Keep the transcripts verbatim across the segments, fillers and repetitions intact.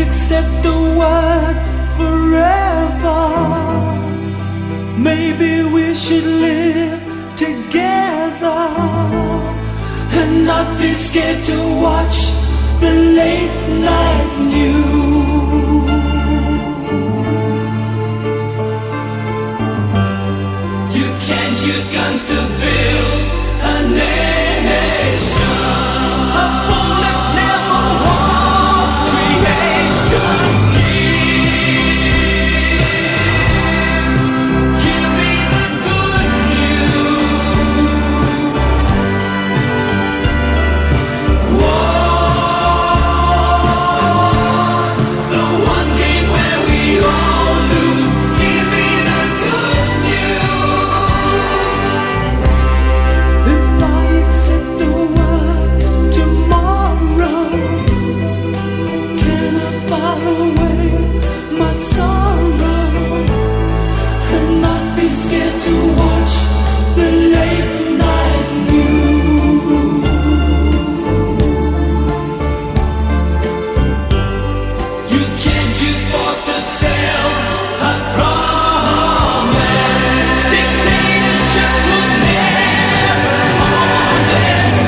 accept the word forever, maybe we should live together and not be scared to watch the late night news. You can't use guns to build a nation. A bullet never was creation. Give me the good news. War's the one game where we all lose. Give me the good news. If I accept the word tomorrow, can I file away my sorrow and not be scared to watch the late night news? You can't use force to sell a promise. Dictatorship was never honest.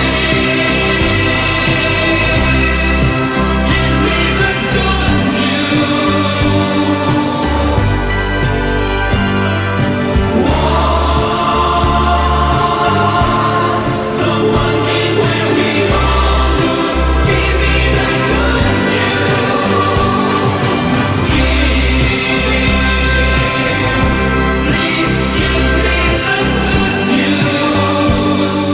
Give me the good news. War's the one game where we all lose. Give me the good news. Please give me the good news.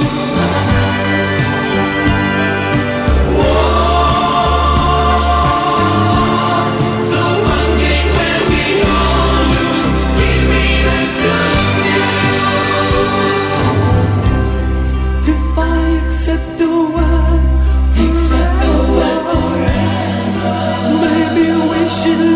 War's the one game where we all lose. Give me the good news. If I accept the word, accept the word forever, maybe we should